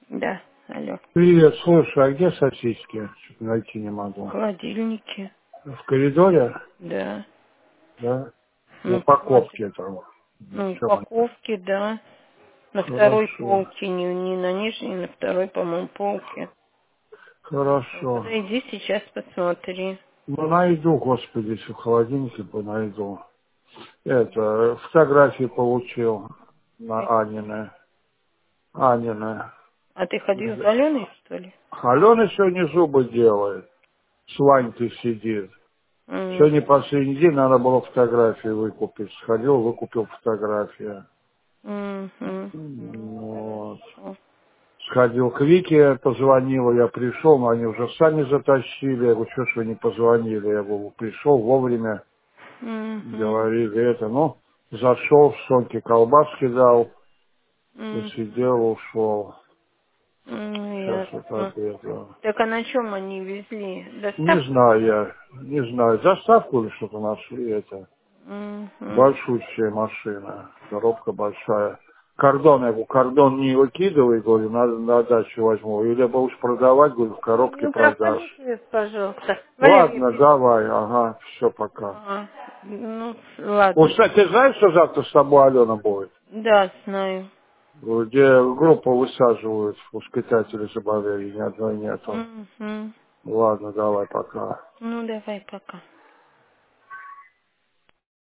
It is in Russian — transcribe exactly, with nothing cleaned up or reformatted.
Да, алло. Привет, слушай, а где сосиски? Что-то найти не В могу. холодильнике. В коридоре? Да. Да? В Ну, упаковке посмотри. там. Ну, Все. упаковки, да. На второй Хорошо. полке, не, не на нижней, на второй, по-моему, полке. Вот. Хорошо. Подойди сейчас, посмотри. Ну, найду, господи, если в холодильнике бы найду. Это, фотографии получил на Какие? Анины. Анины. А ты ходил с Аленой, что ли? Алена сегодня зубы делает. С Ванькой сидит. Сегодня Угу. последний день надо было фотографии выкупить. Сходил, выкупил фотографии. Угу. Ну, Вот. хорошо. Сходил к Вике, позвонил, я пришел, но они уже сами затащили. Я говорю, что ж вы не позвонили? Я говорю, пришел вовремя, Угу. говорили это. Ну, зашел, в Соньке колбаски дал, Угу. посидел, ушел. Ну, Сейчас вот ясно. ответил. Так а на чем они везли? Не Доставку? знаю я, не знаю, заставку или что-то нашли, это. Угу. Большущая машина, коробка большая. Кордон, я говорю, кордон не выкидывай, говорю, на, на дачу возьму. Или либо уж продавать, говорю, в коробке Ну, проходи, продашь. пожалуйста. Валер, я Ладно, перед... давай, ага, все, пока. Ага. Ну, Вот, ладно. кстати, ты знаешь, что завтра с тобой Алена будет? Да, знаю. Где группу высаживают, воспитатели заболели, ни одной нету. Угу. Ладно, давай, пока. Ну, давай, пока.